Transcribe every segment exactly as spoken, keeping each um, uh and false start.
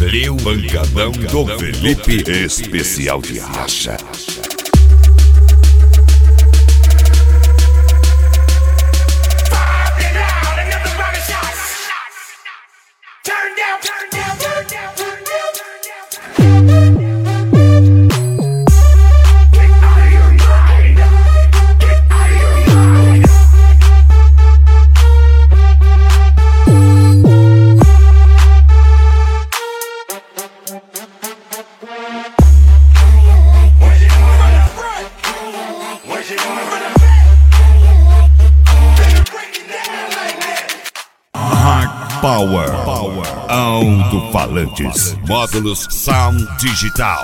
Lil Pancadão do Felipe, especial de racha. Power, Power, alto-falantes, módulos Sound Digital.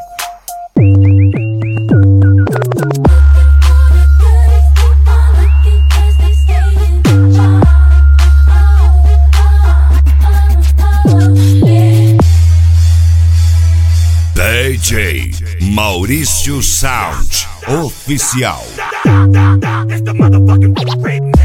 D J Maurício Sound Oficial.